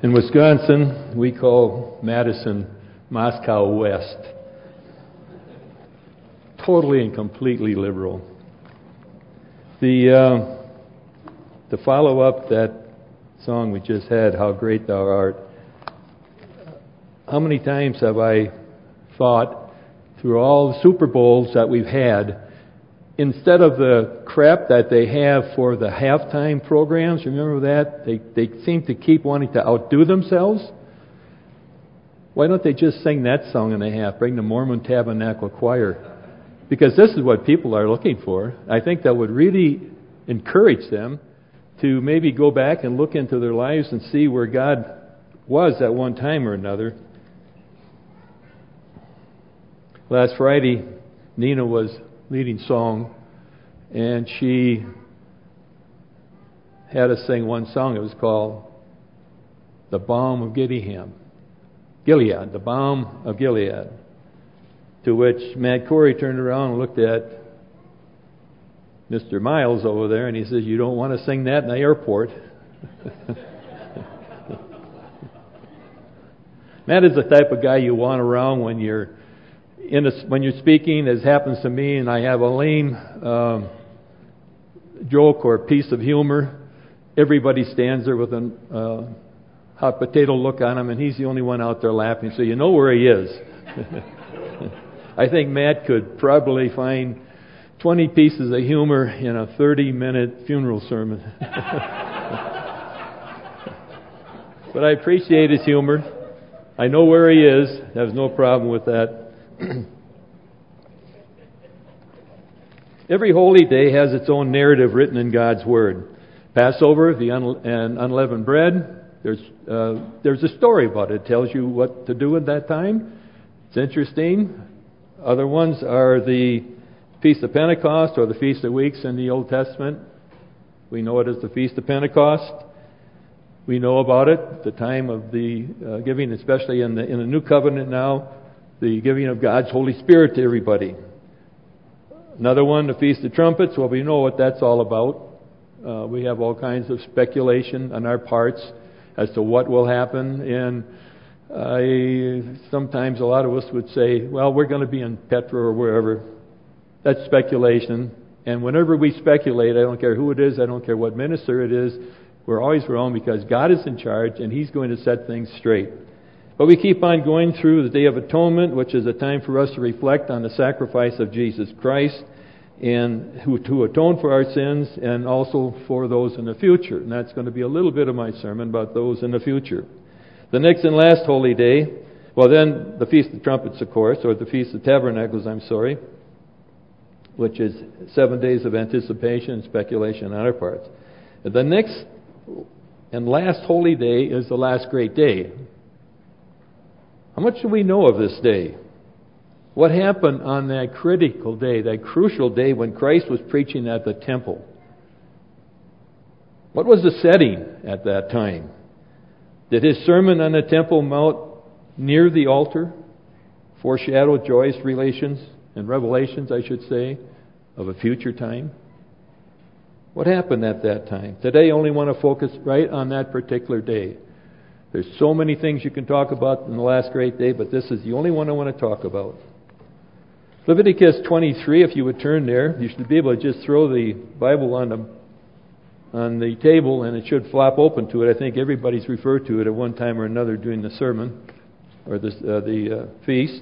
In Wisconsin, we call Madison Moscow West. Totally and completely liberal. To follow up that song we just had, How Great Thou Art, how many times have I thought through all the Super Bowls that we've had, instead of the crap that they have for the halftime programs, remember that? They seem to keep wanting to outdo themselves. Why don't they just sing that song in a half? Bring the Mormon Tabernacle Choir. Because this is what people are looking for. I think that would really encourage them to maybe go back and look into their lives and see where God was at one time or another. Last Friday, Nina was leading song, and she had us sing one song. It was called The Balm of Gilead, The Balm of Gilead. To which Matt Corey turned around and looked at Mr. Miles over there, and he says, "You don't want to sing that in the airport." Matt is the type of guy you want around when you're speaking, as happens to me, and I have a lame joke or piece of humor. Everybody stands there with a hot potato look on him, and he's the only one out there laughing, so you know where he is. I think Matt could probably find 20 pieces of humor in a 30-minute funeral sermon. But I appreciate his humor. I know where he is. There's no problem with that. Every holy day has its own narrative written in God's Word. Passover, and unleavened bread, there's a story about it. It tells you what to do at that time. It's interesting. Other ones are the Feast of Pentecost or the Feast of Weeks in the Old Testament. We know it as the Feast of Pentecost. We know about it, the time of the giving, especially in the New Covenant now, the giving of God's Holy Spirit to everybody. Another one, the Feast of Trumpets. Well, we know what that's all about. We have all kinds of speculation on our parts as to what will happen. And sometimes a lot of us would say, well, we're going to be in Petra or wherever. That's speculation. And whenever we speculate, I don't care who it is, I don't care what minister it is, we're always wrong because God is in charge and He's going to set things straight. But we keep on going through the Day of Atonement, which is a time for us to reflect on the sacrifice of Jesus Christ and to atone for our sins and also for those in the future. And that's going to be a little bit of my sermon about those in the future. The next and last holy day, well then the Feast of Trumpets, of course, or the Feast of Tabernacles, which is 7 days of anticipation and speculation on our parts. The next and last holy day is the last great day. How much do we know of this day? What happened on that critical day, that crucial day when Christ was preaching at the temple? What was the setting at that time? Did His sermon on the Temple Mount near the altar foreshadow joyous relations and revelations, I should say, of a future time? What happened at that time? Today I only want to focus right on that particular day. There's so many things you can talk about in the last great day, but this is the only one I want to talk about. Leviticus 23, if you would turn there, you should be able to just throw the Bible on the table and it should flop open to it. I think everybody's referred to it at one time or another during the sermon or the feast.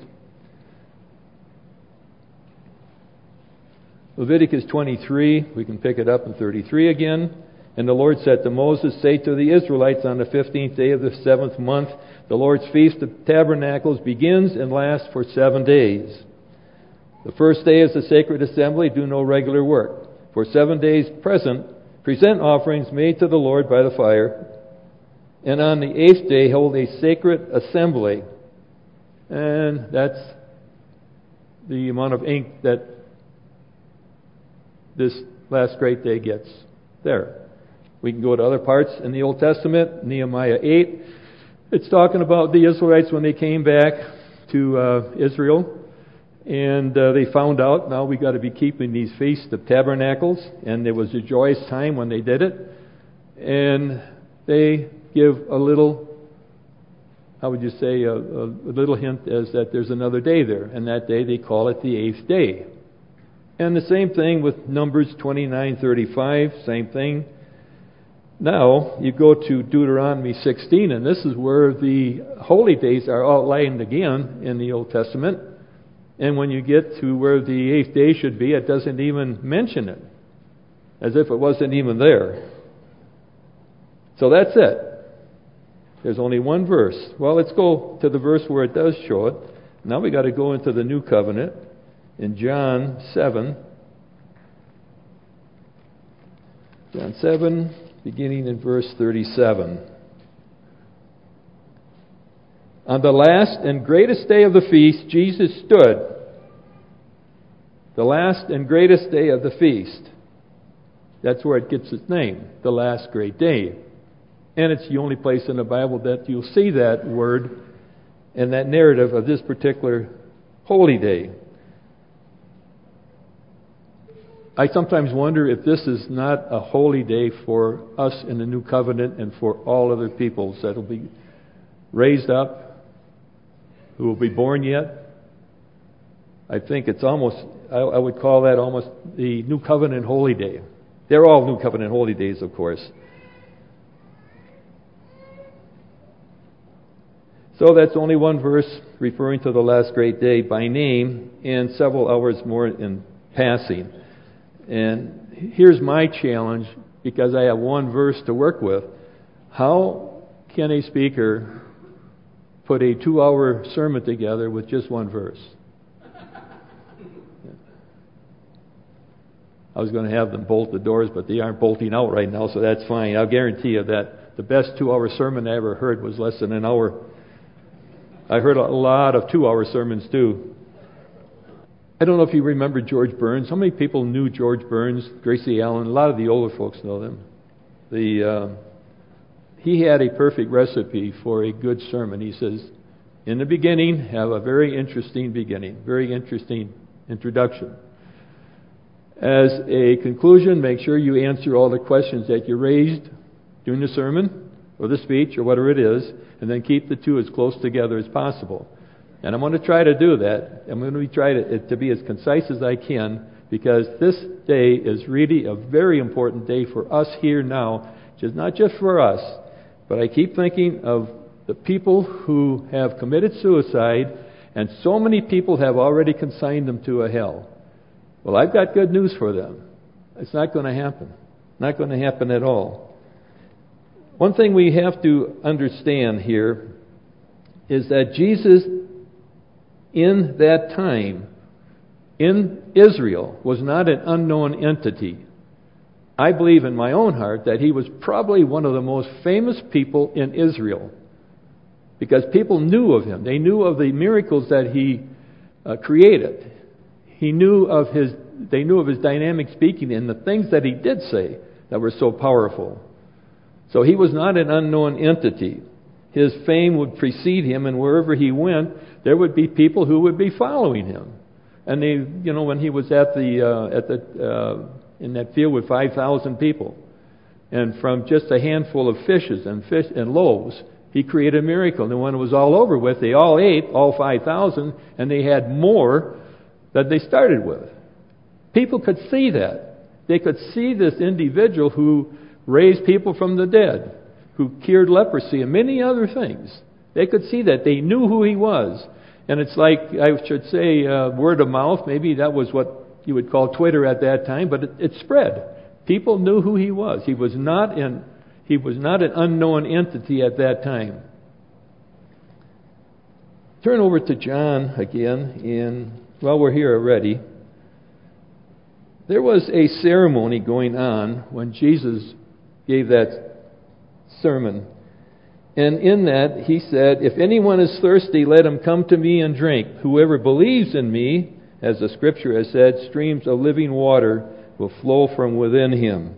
Leviticus 23, we can pick it up in 33 again. And the Lord said to Moses, "Say to the Israelites, on the 15th day of the 7th month, the Lord's Feast of Tabernacles begins and lasts for 7 days. The first day is the sacred assembly, do no regular work. For 7 days present offerings made to the Lord by the fire. And on the 8th day hold a sacred assembly." And that's the amount of ink that this last great day gets there. We can go to other parts in the Old Testament, Nehemiah 8. It's talking about the Israelites when they came back to Israel. And they found out, now we got to be keeping these Feasts of Tabernacles. And there was a joyous time when they did it. And they give a little how would you say, a little hint is that there's another day there, and that day they call it the 8th day. And the same thing with Numbers 29:35, same thing. Now, you go to Deuteronomy 16, and this is where the holy days are outlined again in the Old Testament. And when you get to where the 8th day should be, it doesn't even mention it, as if it wasn't even there. So that's it. There's only one verse. Well, let's go to the verse where it does show it. Now we got to go into the New Covenant in John 7. John 7, beginning in verse 37. On the last and greatest day of the feast, Jesus stood. The last and greatest day of the feast. That's where it gets its name, the last great day. And it's the only place in the Bible that you'll see that word and that narrative of this particular holy day. I sometimes wonder if this is not a holy day for us in the New Covenant and for all other peoples that will be raised up, who will be born yet. I think it's almost, I would call that almost the New Covenant Holy Day. They're all New Covenant Holy Days, of course. So that's only one verse referring to the last great day by name and several hours more in passing. And here's my challenge, because I have one verse to work with. How can a speaker put a 2-hour sermon together with just one verse? I was going to have them bolt the doors, but they aren't bolting out right now, so that's fine. I'll guarantee you that the best 2-hour sermon I ever heard was less than an hour. I heard a lot of 2-hour sermons too. I don't know if you remember George Burns. How many people knew George Burns, Gracie Allen? A lot of the older folks know them. He had a perfect recipe for a good sermon. He says, in the beginning, have a very interesting beginning, very interesting introduction. As a conclusion, make sure you answer all the questions that you raised during the sermon or the speech or whatever it is, and then keep the two as close together as possible. And I'm going to try to do that. I'm going to try to be as concise as I can, because this day is really a very important day for us here now, not just for us, but I keep thinking of the people who have committed suicide, and so many people have already consigned them to a hell. Well, I've got good news for them. It's not going to happen. Not going to happen at all. One thing we have to understand here is that Jesus, in that time, in Israel, was not an unknown entity. I believe in my own heart that he was probably one of the most famous people in Israel, because people knew of him. They knew of the miracles that he created. They knew of his dynamic speaking and the things that he did say that were so powerful. So he was not an unknown entity. His fame would precede him, and wherever he went, there would be people who would be following him. And they, when he was in that field with 5,000 people, and from just a handful of fishes and loaves, he created a miracle. And when it was all over with, they all ate, all 5,000, and they had more than they started with. People could see that. They could see this individual who raised people from the dead, who cured leprosy and many other things. They could see that. They knew who he was. And it's like, I should say, word of mouth. Maybe that was what you would call Twitter at that time, but it spread. People knew who he was. He was not an unknown entity at that time. Turn over to John again, while we're here already. There was a ceremony going on when Jesus gave that sermon. And in that, he said, if anyone is thirsty, let him come to me and drink. Whoever believes in me, as the scripture has said, streams of living water will flow from within him.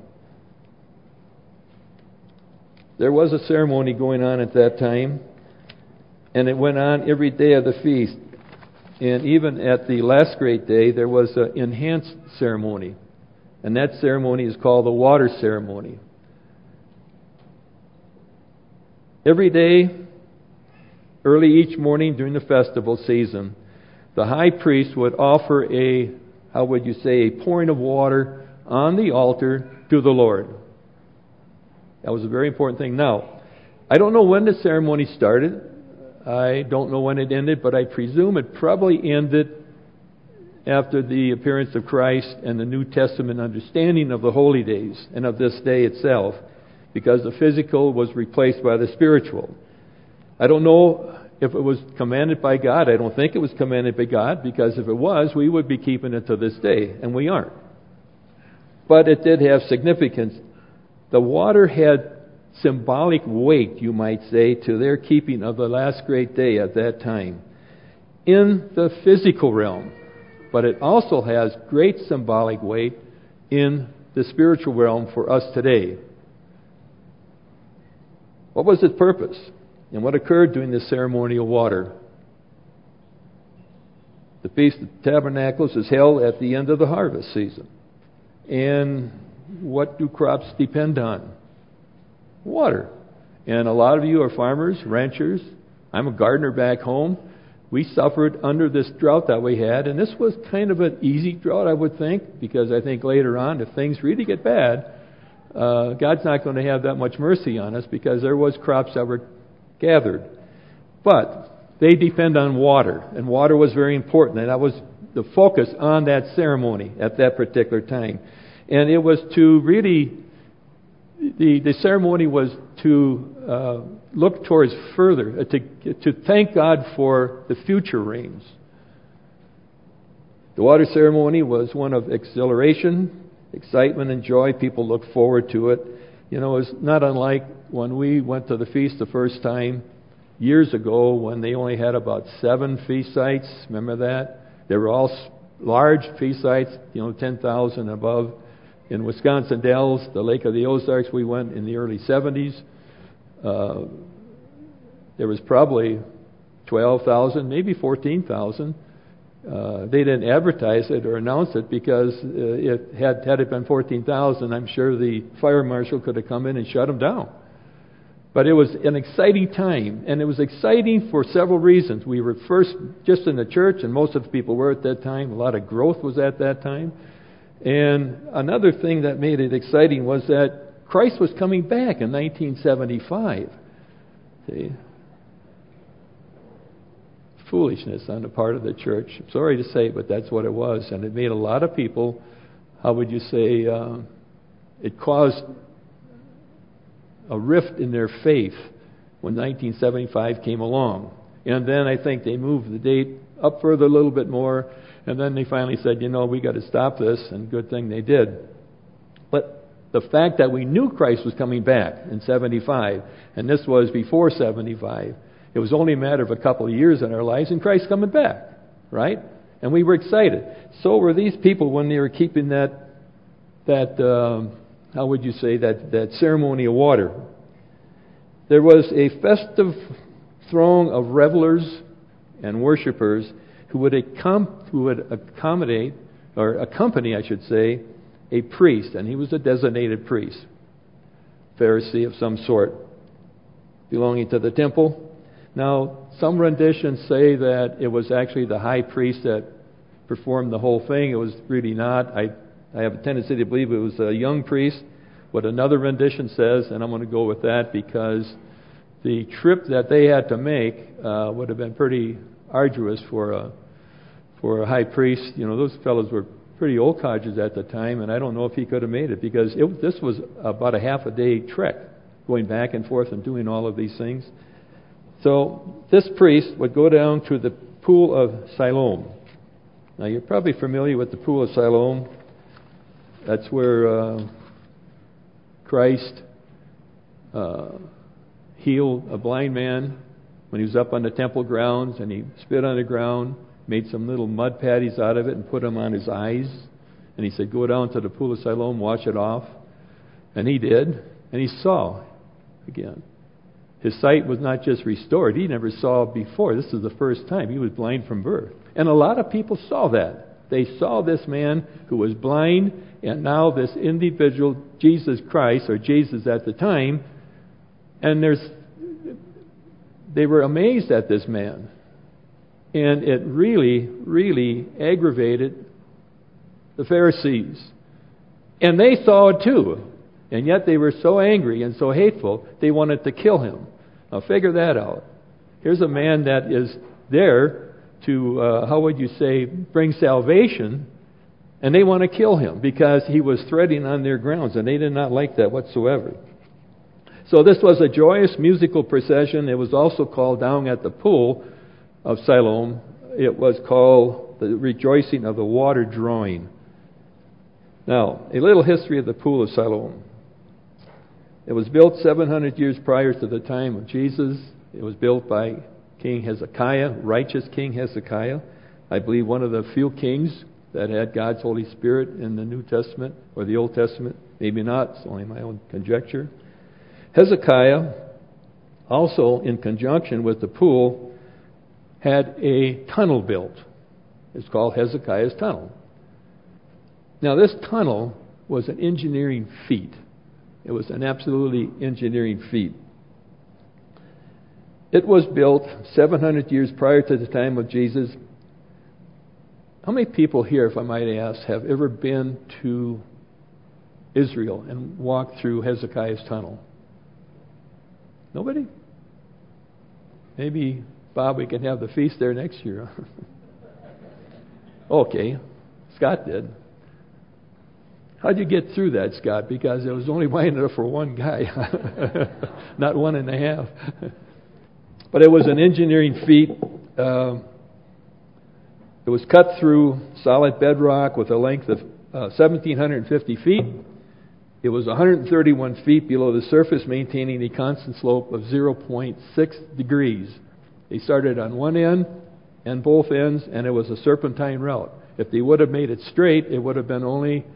There was a ceremony going on at that time, and it went on every day of the feast. And even at the last great day, there was an enhanced ceremony. And that ceremony is called the water ceremony. Every day, Early each morning during the festival season, the high priest would offer a pouring of water on the altar to the Lord. That was a very important thing. Now, I don't know when the ceremony started. I don't know when it ended, but I presume it probably ended after the appearance of Christ and the New Testament understanding of the holy days and of this day itself, because the physical was replaced by the spiritual. I don't know if it was commanded by God. I don't think it was commanded by God, because if it was, we would be keeping it to this day, and we aren't. But it did have significance. The water had symbolic weight, you might say, to their keeping of the last great day at that time in the physical realm. But it also has great symbolic weight in the spiritual realm for us today. What was its purpose? And what occurred during this ceremony of water? The Feast of Tabernacles is held at the end of the harvest season. And what do crops depend on? Water. And a lot of you are farmers, ranchers. I'm a gardener back home. We suffered under this drought that we had, and this was kind of an easy drought, I would think, because I think later on, if things really get bad, God's not going to have that much mercy on us, because there was crops that were gathered. But they depend on water, and water was very important, and that was the focus on that ceremony at that particular time. And it was to really, the ceremony was to look towards further, to thank God for the future rains. The water ceremony was one of exhilaration, excitement, and joy. People looked forward to it. You know, it's not unlike when we went to the feast the first time years ago, when they only had about 7 feast sites. Remember that? They were all large feast sites, 10,000 above. In Wisconsin Dells, the Lake of the Ozarks, we went in the early 70s. There was probably 12,000, maybe 14,000. They didn't advertise it or announce it, because had it been 14,000, I'm sure the fire marshal could have come in and shut them down. But it was an exciting time, and it was exciting for several reasons. We were first just in the church, and most of the people were at that time. A lot of growth was at that time. And another thing that made it exciting was that Christ was coming back in 1975. See? Foolishness on the part of the church. I'm sorry to say, but that's what it was. And it made a lot of people, it caused a rift in their faith when 1975 came along. And then I think they moved the date up further a little bit more, and then they finally said, we got to stop this, and good thing they did. But the fact that we knew Christ was coming back in 75, and this was before 75, it was only a matter of a couple of years in our lives, and Christ's coming back, right? And we were excited. So were these people when they were keeping that ceremony of water. There was a festive throng of revelers and worshipers who would accompany, a priest, and he was a designated priest, Pharisee of some sort, belonging to the temple. Now, some renditions say that it was actually the high priest that performed the whole thing. It was really not. I have a tendency to believe it was a young priest. What another rendition says, and I'm going to go with that, because the trip that they had to make would have been pretty arduous for a high priest. Those fellows were pretty old codgers at the time, and I don't know if he could have made it, because this was about a half a day trek, going back and forth and doing all of these things. So this priest would go down to the pool of Siloam. Now, you're probably familiar with the pool of Siloam. That's where Christ healed a blind man when he was up on the temple grounds, and he spit on the ground, made some little mud patties out of it, and put them on his eyes. And he said, go down to the pool of Siloam, wash it off. And he did, and he saw again. His sight was not just restored. He never saw before. This is the first time. He was blind from birth. And a lot of people saw that. They saw this man who was blind, and now this individual, Jesus Christ, or Jesus at the time, and there's they were amazed at this man. And it really, really aggravated the Pharisees. And they saw it too. And yet they were so angry and so hateful, they wanted to kill him. Now figure that out. Here's a man that is there to, bring salvation, and they want to kill him because he was treading on their grounds, and they did not like that whatsoever. So this was a joyous musical procession. It was also called down at the pool of Siloam. It was called the rejoicing of the water drawing. Now, a little history of the pool of Siloam. It was built 700 years prior to the time of Jesus. It was built by King Hezekiah, righteous King Hezekiah. I believe one of the few kings that had God's Holy Spirit in the New Testament or the Old Testament. Maybe not. It's only my own conjecture. Hezekiah, also in conjunction with the pool, had a tunnel built. It's called Hezekiah's Tunnel. Now, this tunnel was an engineering feat. It was an absolutely engineering feat. It was built 700 years prior to the time of Jesus. How many people here, if I might ask, have ever been to Israel and walked through Hezekiah's Tunnel? Nobody? Maybe, Bob, we can have the feast there next year. Okay, Scott did. How'd you get through that, Scott? Because it was only wide enough for one guy, not one and a half. But it was an engineering feat. It was cut through solid bedrock with a length of 1,750 feet. It was 131 feet below the surface, maintaining a constant slope of 0.6 degrees. They started on one end and both ends, and it was a serpentine route. If they would have made it straight, it would have been only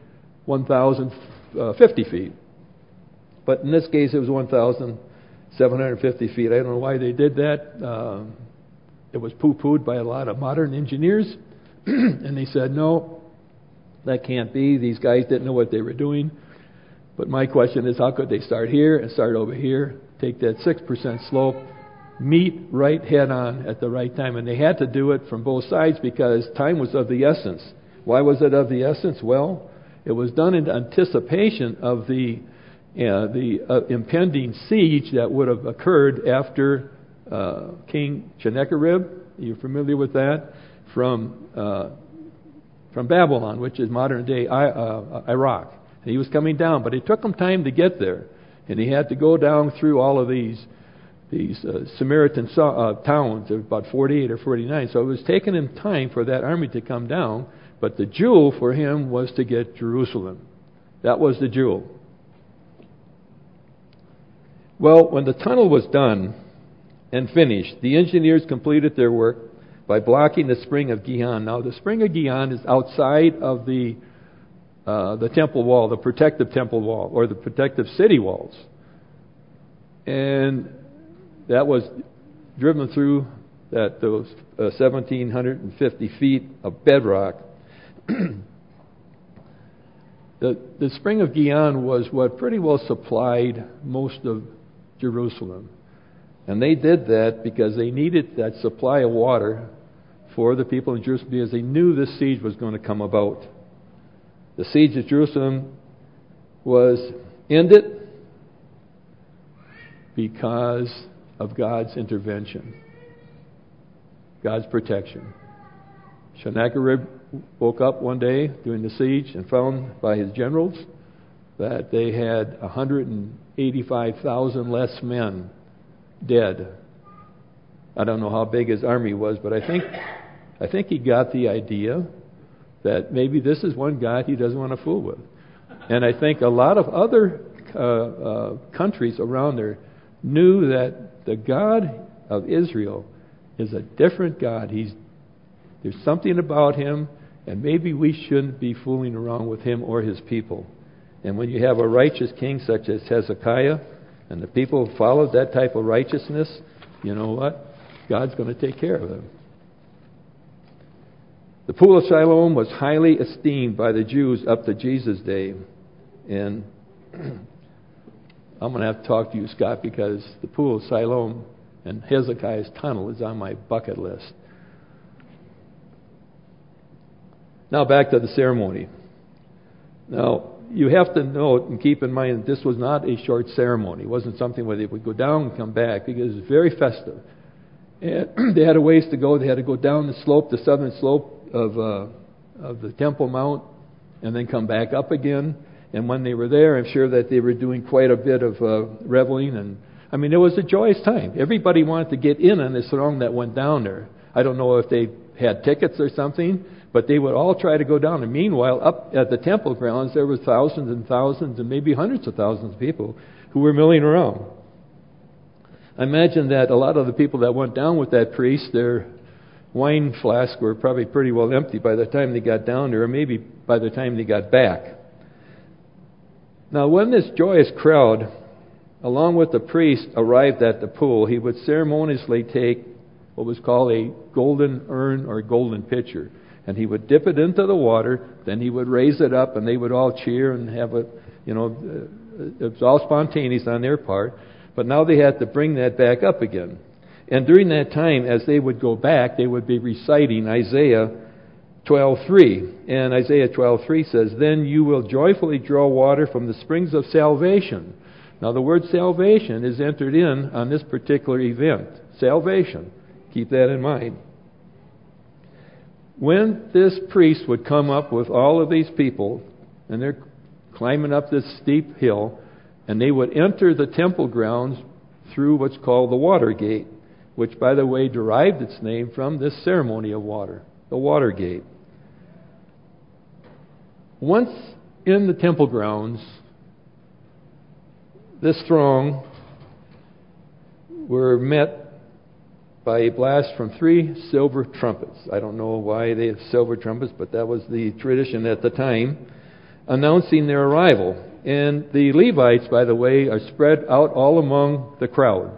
1,050 feet. But in this case, it was 1,750 feet. I don't know why they did that. It was poo-pooed by a lot of modern engineers. And they said, no, that can't be. These guys didn't know what they were doing. But my question is, how could they start here and start over here, take that 6% slope, meet right head on at the right time? And they had to do it from both sides because time was of the essence. Why was it of the essence? Well, it was done in anticipation of the impending siege that would have occurred after King Sennacherib. Are you familiar with that? From Babylon, which is modern day Iraq. And he was coming down, but it took him time to get there, and he had to go down through all of these Samaritan towns. There were about 48 or 49. So it was taking him time for that army to come down. But the jewel for him was to get Jerusalem. That was the jewel. Well, when the tunnel was done and finished, the engineers completed their work by blocking the spring of Gihon. Now, the spring of Gihon is outside of the temple wall, the protective temple wall, or the protective city walls. And that was driven through those 1,750 feet of bedrock. The spring of Gihon was what pretty well supplied most of Jerusalem. And they did that because they needed that supply of water for the people in Jerusalem because they knew this siege was going to come about. The siege of Jerusalem was ended because of God's intervention, God's protection. Sennacherib woke up one day during the siege and found by his generals that they had 185,000 less men dead. I don't know how big his army was, but I think he got the idea that maybe this is one God he doesn't want to fool with. And I think a lot of other countries around there knew that the God of Israel is a different God. There's something about him, and maybe we shouldn't be fooling around with him or his people. And when you have a righteous king such as Hezekiah, and the people followed that type of righteousness, you know what? God's going to take care of them. The pool of Siloam was highly esteemed by the Jews up to Jesus' day. And I'm going to have to talk to you, Scott, because the pool of Siloam And Hezekiah's tunnel is on my bucket list. Now back to the ceremony. Now, you have to note and keep in mind that this was not a short ceremony. It wasn't something where they would go down and come back, because it was very festive. And they had a ways to go. They had to go down the slope, the southern slope of the Temple Mount, and then come back up again. And when they were there, I'm sure that they were doing quite a bit of reveling. And I mean, it was a joyous time. Everybody wanted to get in on this throng that went down there. I don't know if they had tickets or something, but they would all try to go down. And meanwhile, up at the temple grounds, there were thousands and thousands and maybe hundreds of thousands of people who were milling around. I imagine that a lot of the people that went down with that priest, their wine flasks were probably pretty well empty by the time they got down there, or maybe by the time they got back. Now, when this joyous crowd, along with the priest, arrived at the pool, he would ceremoniously take what was called a golden urn or golden pitcher. And he would dip it into the water, then he would raise it up, and they would all cheer and have it was all spontaneous on their part. But now they had to bring that back up again. And during that time, as they would go back, they would be reciting Isaiah 12:3. And Isaiah 12:3 says, "Then you will joyfully draw water from the springs of salvation." Now the word salvation is entered in on this particular event. Salvation. Keep that in mind. When this priest would come up with all of these people, and they're climbing up this steep hill, and they would enter the temple grounds through what's called the water gate, which, by the way, derived its name from this ceremony of water, the water gate. Once in the temple grounds, this throng were met by a blast from 3 silver trumpets. I don't know why they have silver trumpets, but that was the tradition at the time, announcing their arrival. And the Levites, by the way, are spread out all among the crowd.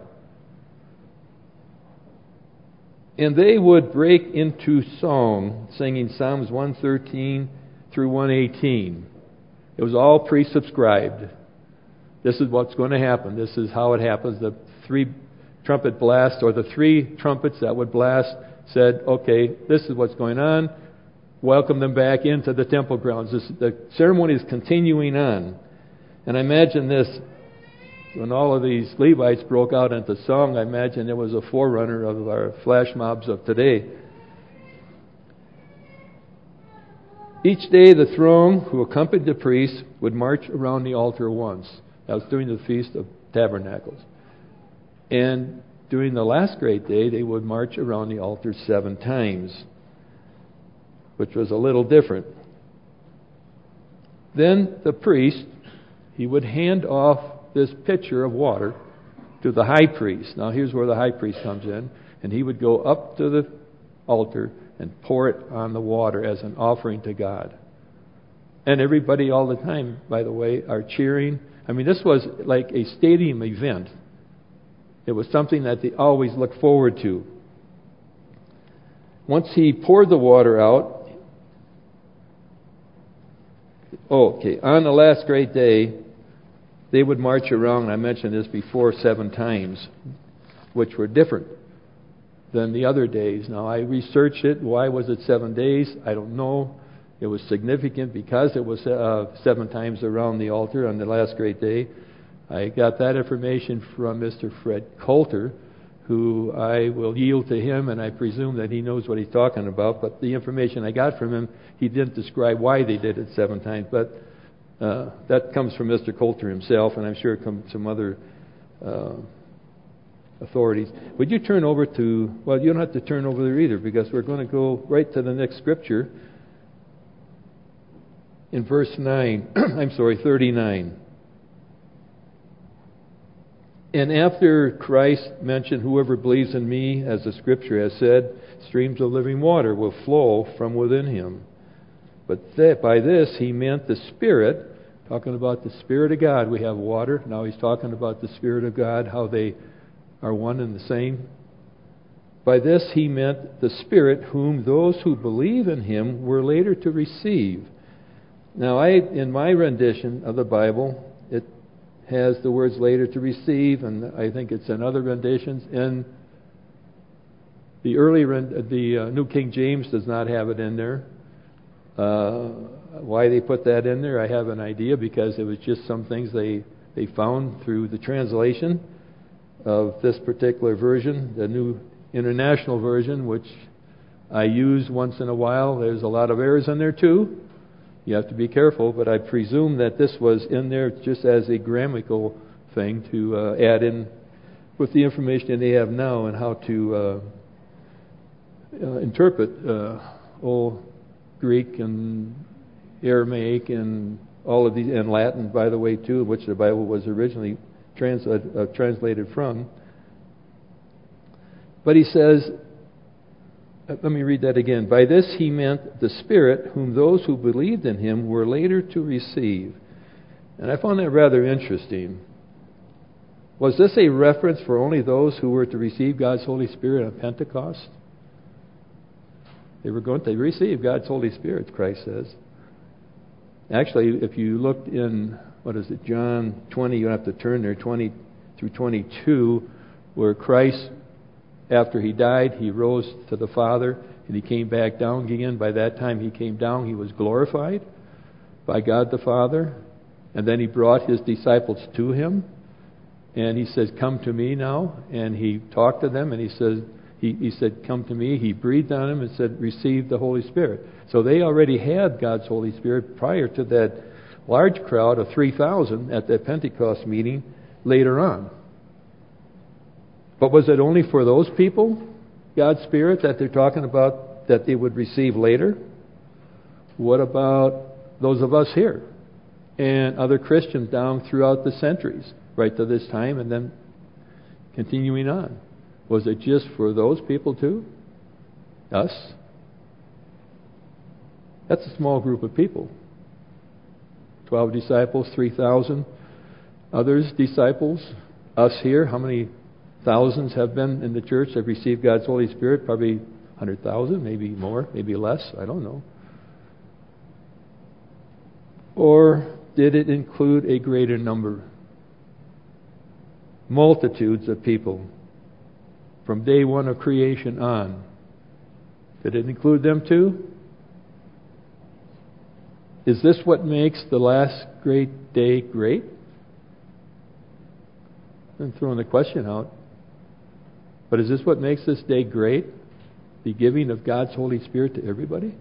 And they would break into song, singing Psalms 113 through 118. It was all pre-subscribed. This is what's going to happen. This is how it happens. The 3 trumpet blast, or the 3 trumpets that would blast, said, okay, this is what's going on. Welcome them back into the temple grounds. The ceremony is continuing on. And I imagine this, when all of these Levites broke out into song, I imagine it was a forerunner of our flash mobs of today. Each day the throng who accompanied the priest would march around the altar once. That was during the Feast of Tabernacles. And during the last great day, they would march around the altar 7 times, which was a little different. Then the priest, he would hand off this pitcher of water to the high priest. Now here's where the high priest comes in. And he would go up to the altar and pour it on the water as an offering to God. And everybody all the time, by the way, are cheering. I mean, this was like a stadium event. It was something that they always looked forward to. Once he poured the water out, on the last great day, they would march around, I mentioned this before, 7 times, which were different than the other days. Now, I researched it. Why was it 7 days? I don't know. It was significant because it was 7 times around the altar on the last great day. I got that information from Mr. Fred Coulter, who I will yield to him, and I presume that he knows what he's talking about. But the information I got from him, he didn't describe why they did it 7 times. But that comes from Mr. Coulter himself, and I'm sure it comes from other authorities. Would you turn over to, well, you don't have to turn over there either, because we're going to go right to the next scripture in verse 39. And after Christ mentioned, whoever believes in me, as the scripture has said, streams of living water will flow from within him. But by this he meant the Spirit, talking about the Spirit of God. We have water. Now he's talking about the Spirit of God, how they are one and the same. By this he meant the Spirit, whom those who believe in him were later to receive. Now, in my rendition of the Bible, it has the words later to receive, and I think it's in other renditions. In the New King James does not have it in there. Why they put that in there, I have an idea, because it was just some things they found through the translation of this particular version, the New International Version, which I use once in a while. There's a lot of errors in there too. You have to be careful, but I presume that this was in there just as a grammatical thing to add in with the information they have now and how to interpret Old Greek and Aramaic and all of these, and Latin, by the way, too, which the Bible was originally translated from. But he says, let me read that again. By this he meant the Spirit, whom those who believed in him were later to receive. And I found that rather interesting. Was this a reference for only those who were to receive God's Holy Spirit on Pentecost? They were going to receive God's Holy Spirit, Christ says. Actually, if you looked in, John 20, you have to turn there, 20 through 22, where Christ, after he died, he rose to the Father, and he came back down again. By that time he came down, he was glorified by God the Father, and then he brought his disciples to him, and he says, come to me now, and he talked to them, and he said, come to me. He breathed on them and said, receive the Holy Spirit. So they already had God's Holy Spirit prior to that large crowd of 3,000 at that Pentecost meeting later on. But was it only for those people, God's Spirit, that they're talking about that they would receive later? What about those of us here and other Christians down throughout the centuries, right to this time, and then continuing on? Was it just for those people too? Us? That's a small group of people. 12 disciples, 3,000 others, disciples. Us here, how many thousands have been in the church that have received God's Holy Spirit? Probably 100,000, maybe more, maybe less. I don't know. Or did it include a greater number? Multitudes of people from day one of creation on. Did it include them too? Is this what makes the last great day great? I'm throwing the question out. But is this what makes this day great? The giving of God's Holy Spirit to everybody?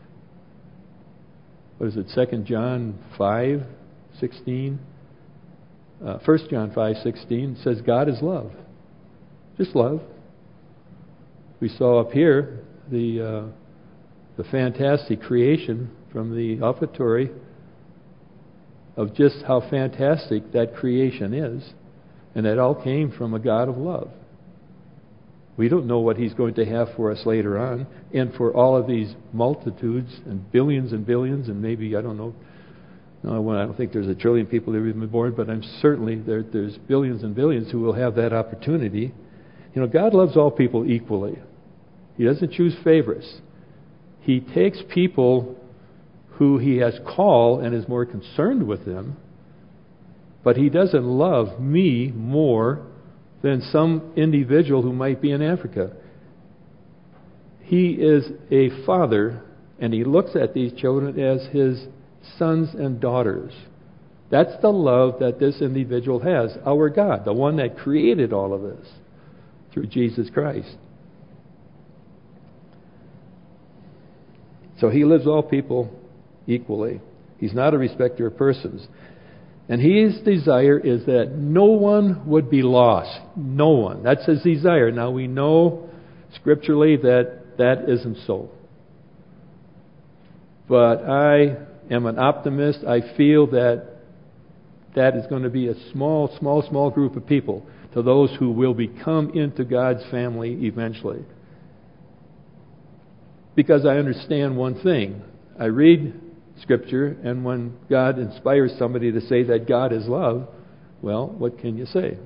What is it, 2 John 5:16? 1 John 5:16 says God is love. Just love. We saw up here the fantastic creation from the offertory of just how fantastic that creation is. And that all came from a God of love. We don't know what he's going to have for us later on. And for all of these multitudes and billions and maybe, I don't know, no, I don't think there's a trillion people that have been born, but I'm certainly there's billions and billions who will have that opportunity. You know, God loves all people equally. He doesn't choose favorites. He takes people who he has called and is more concerned with them, but he doesn't love me more than some individual who might be in Africa. He is a father, and he looks at these children as his sons and daughters. That's the love that this individual has. Our God, the one that created all of this through Jesus Christ. So he loves all people equally. He's not a respecter of persons. And his desire is that no one would be lost. No one. That's his desire. Now we know scripturally that that isn't so. But I am an optimist. I feel that that is going to be a small group of people, to those who will become into God's family eventually. Because I understand one thing. I read Scripture, and when God inspires somebody to say that God is love, well, what can you say?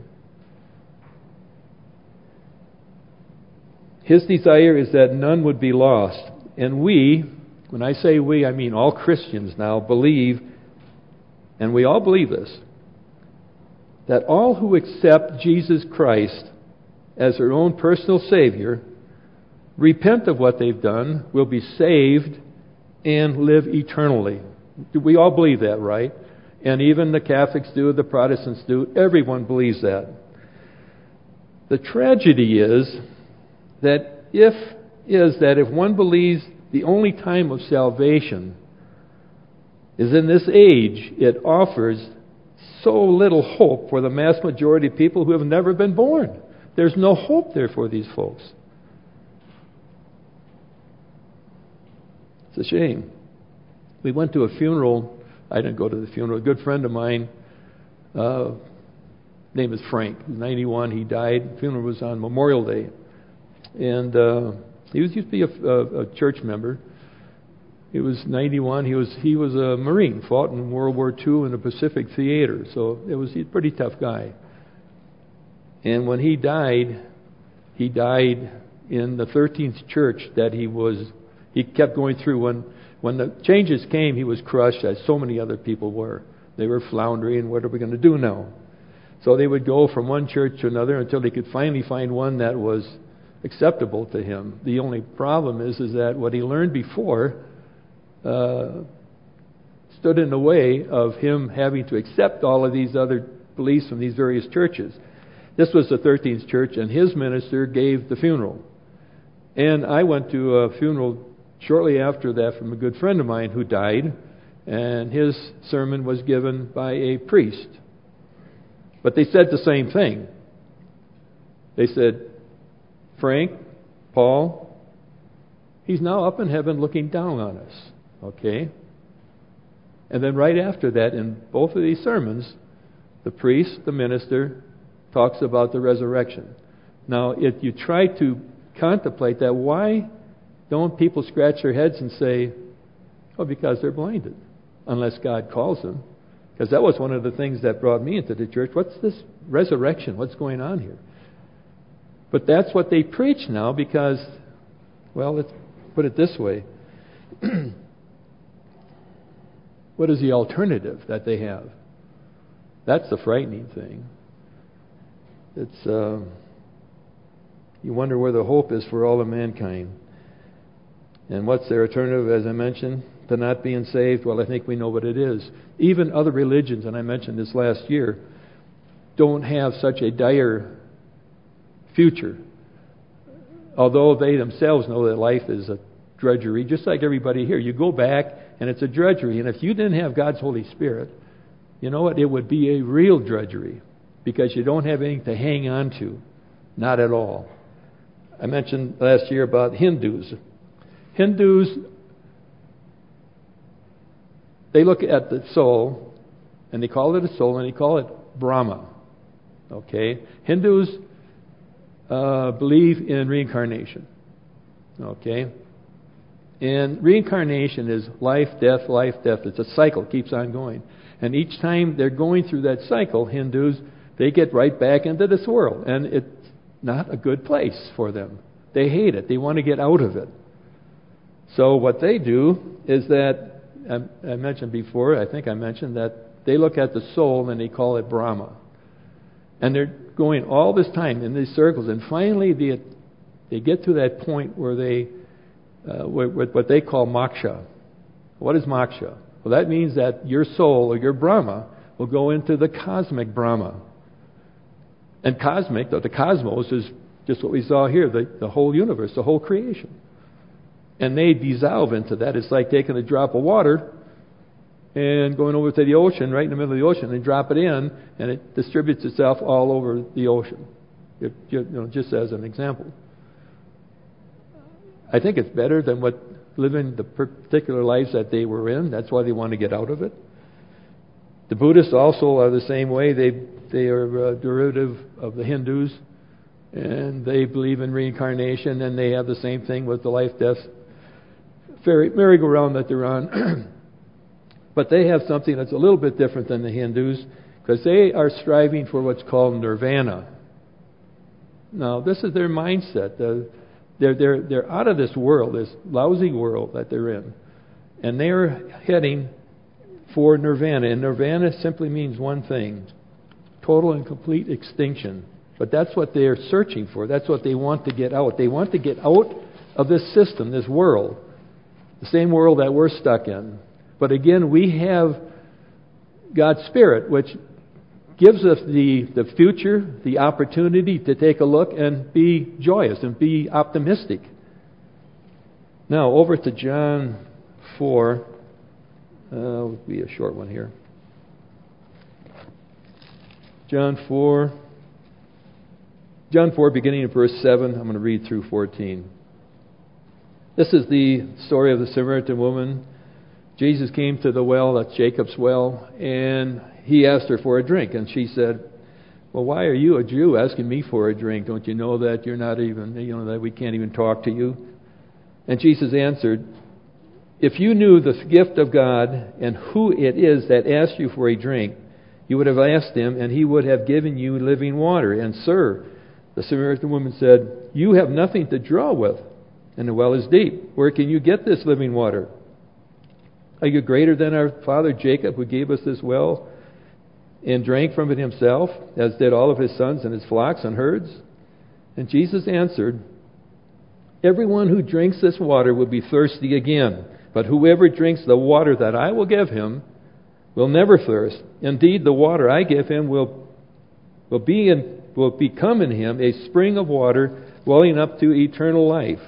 His desire is that none would be lost. And we, when I say we, I mean all Christians now, believe, and we all believe this, that all who accept Jesus Christ as their own personal Savior, repent of what they've done, will be saved and live eternally. We all believe that, right? And even the Catholics do, the Protestants do. Everyone believes that. The tragedy is that if one believes the only time of salvation is in this age, it offers so little hope for the mass majority of people who have never been born. There's no hope there for these folks. It's a shame. We went to a funeral. I didn't go to the funeral. A good friend of mine, name is Frank. He was 91. He died. The funeral was on Memorial Day. And he used to be a church member. He was 91. He was a Marine, fought in World War II in the Pacific Theater. So he's a pretty tough guy. And when he died in the 13th church that he kept going through. When the changes came, he was crushed, as so many other people were. They were floundering. What are we going to do now? So they would go from one church to another until they could finally find one that was acceptable to him. The only problem is that what he learned before stood in the way of him having to accept all of these other beliefs from these various churches. This was the 13th church, and his minister gave the funeral. And I went to a funeral shortly after that from a good friend of mine who died, and his sermon was given by a priest. But they said the same thing. They said, Frank, Paul, he's now up in heaven looking down on us. Okay? And then right after that, in both of these sermons, the priest, the minister, talks about the resurrection. Now, if you try to contemplate that, why don't people scratch their heads and say, oh, because they're blinded, unless God calls them? Because that was one of the things that brought me into the church. What's this resurrection? What's going on here? But that's what they preach now because, well, let's put it this way. What is the alternative that they have? That's the frightening thing. It's you wonder where the hope is for all of mankind. And what's their alternative, as I mentioned, to not being saved? Well, I think we know what it is. Even other religions, and I mentioned this last year, don't have such a dire future. Although they themselves know that life is a drudgery, just like everybody here. You go back, and it's a drudgery. And if you didn't have God's Holy Spirit, you know what? It would be a real drudgery because you don't have anything to hang on to. Not at all. I mentioned last year about Hindus. Hindus, they look at the soul, and they call it a soul, and they call it Brahma. Okay? Hindus believe in reincarnation. Okay? And reincarnation is life, death, life, death. It's a cycle, keeps on going. And each time they're going through that cycle, Hindus, they get right back into this world. And it's not a good place for them. They hate it. They want to get out of it. So what they do is that, I mentioned before, I think I mentioned that they look at the soul and they call it Brahma. And they're going all this time in these circles, and finally they get to that point where they, what they call moksha. What is moksha? Well, that means that your soul or your Brahma will go into the cosmic Brahma. And cosmic, the cosmos, is just what we saw here, the whole universe, the whole creation. And they dissolve into that. It's like taking a drop of water and going over to the ocean, right in the middle of the ocean, and drop it in, and it distributes itself all over the ocean. Just as an example. I think it's better than living the particular lives that they were in. That's why they want to get out of it. The Buddhists also are the same way. They are a derivative of the Hindus, and they believe in reincarnation, and they have the same thing with the life, death, merry-go-round that they're on. But they have something that's a little bit different than the Hindus, because they are striving for what's called nirvana. Now, this is their mindset. They're out of this world, this lousy world that they're in, and they're heading for nirvana. And nirvana simply means one thing: total and complete extinction. But that's what they're searching for. That's what they want to get out. They want to get out of this system, this world, the same world that we're stuck in. But again, we have God's Spirit, which gives us the future, the opportunity to take a look and be joyous and be optimistic. Now, over to John 4. It'll be a short one here. John 4, beginning in verse 7. I'm going to read through 14. This is the story of the Samaritan woman. Jesus came to the well, that's Jacob's well, and he asked her for a drink. And she said, well, why are you, a Jew, asking me for a drink? Don't you know that you're not even, that we can't even talk to you? And Jesus answered, if you knew the gift of God and who it is that asks you for a drink, you would have asked him, and he would have given you living water. And sir, the Samaritan woman said, you have nothing to draw with, and the well is deep. Where can you get this living water? Are you greater than our father Jacob, who gave us this well and drank from it himself, as did all of his sons and his flocks and herds? And Jesus answered, everyone who drinks this water will be thirsty again, but whoever drinks the water that I will give him will never thirst. Indeed, the water I give him will become in him a spring of water welling up to eternal life.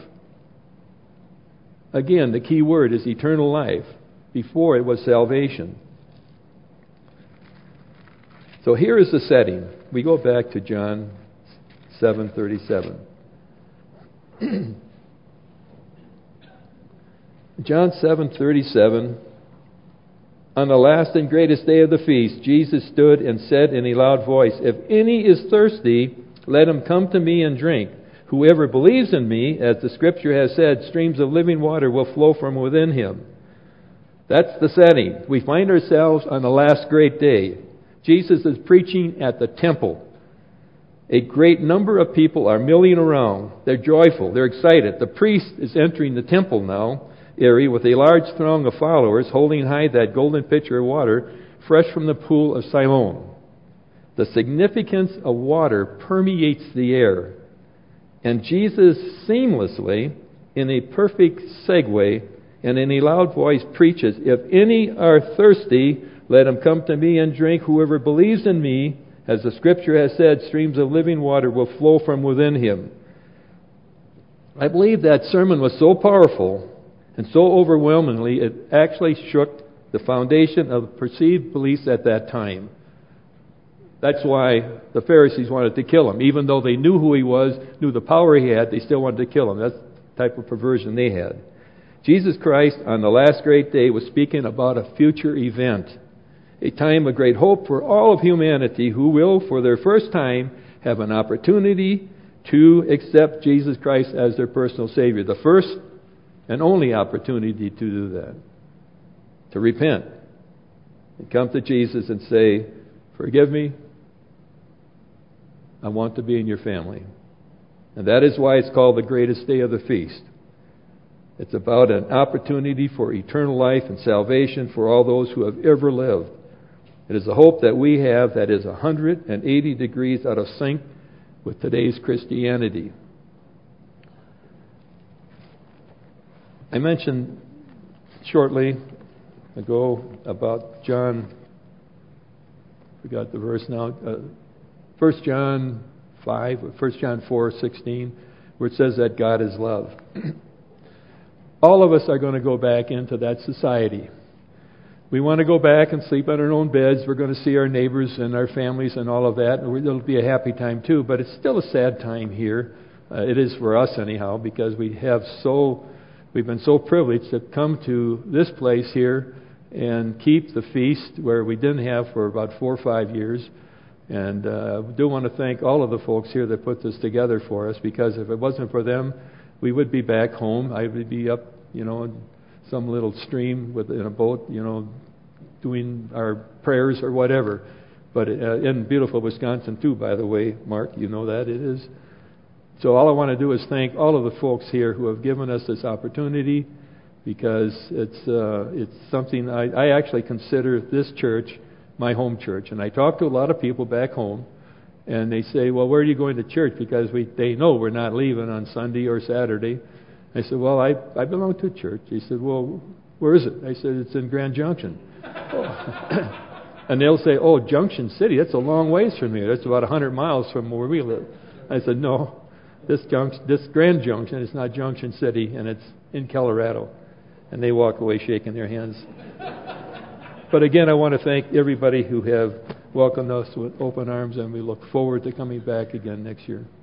Again, the key word is eternal life. Before it was salvation. So here is the setting. We go back to John 7:37. John 7:37. On the last and greatest day of the feast, Jesus stood and said in a loud voice, if any is thirsty, let him come to me and drink. Whoever believes in me, as the Scripture has said, streams of living water will flow from within him. That's the setting. We find ourselves on the last great day. Jesus is preaching at the temple. A great number of people are milling around. They're joyful. They're excited. The priest is entering the temple now area with a large throng of followers holding high that golden pitcher of water fresh from the pool of Siloam. The significance of water permeates the air. And Jesus seamlessly, in a perfect segue, and in a loud voice preaches, if any are thirsty, let him come to me and drink. Whoever believes in me, as the Scripture has said, streams of living water will flow from within him. I believe that sermon was so powerful and so overwhelmingly, it actually shook the foundation of perceived beliefs at that time. That's why the Pharisees wanted to kill him. Even though they knew who he was, knew the power he had, they still wanted to kill him. That's the type of perversion they had. Jesus Christ, on the last great day, was speaking about a future event, a time of great hope for all of humanity who will, for their first time, have an opportunity to accept Jesus Christ as their personal Savior. The first and only opportunity to do that. To repent and come to Jesus and say, forgive me, I want to be in your family. And that is why it's called the greatest day of the feast. It's about an opportunity for eternal life and salvation for all those who have ever lived. It is a hope that we have that is 180 degrees out of sync with today's Christianity. I mentioned shortly ago about John, forgot the verse now, 1 John 4:16, where it says that God is love. All of us are going to go back into that society. We want to go back and sleep on our own beds. We're going to see our neighbors and our families and all of that. It'll be a happy time too, but it's still a sad time here. It is for us anyhow, because we've been so privileged to come to this place here and keep the feast where we didn't have for about 4 or 5 years. And I do want to thank all of the folks here that put this together for us, because if it wasn't for them, we would be back home. I would be up, in some little stream in a boat, doing our prayers or whatever. But in beautiful Wisconsin too, by the way, Mark, you know that it is. So all I want to do is thank all of the folks here who have given us this opportunity, because it's something I actually consider this church my home church. And I talk to a lot of people back home, and they say, well, where are you going to church? Because they know we're not leaving on Sunday or Saturday. I said, well, I belong to a church. He said, well, where is it? I said, it's in Grand Junction. And they'll say, oh, Junction City, that's a long ways from here. That's about 100 miles from where we live. I said, no, this Grand Junction is not Junction City, and it's in Colorado. And they walk away shaking their hands. But again, I want to thank everybody who have welcomed us with open arms, and we look forward to coming back again next year.